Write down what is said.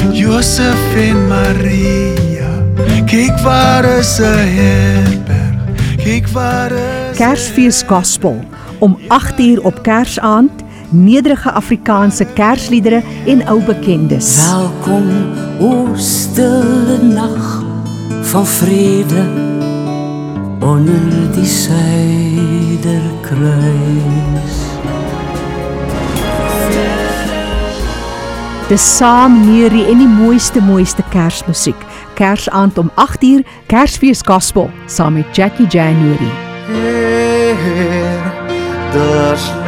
Josef en Maria, kyk waar is 'n herberg, kyk waar is Kersfees Gospel, om 8 op Kersaand, nederige Afrikaanse kersliedere en ou bekendes. Welkom, o stille nag van vrede, onder die suiderkruis. Dis saam neurie en die mooiste Kersmusiek. Kersaand om 8 Kersfees Gospel, saam met Jackie January. Heer, daar's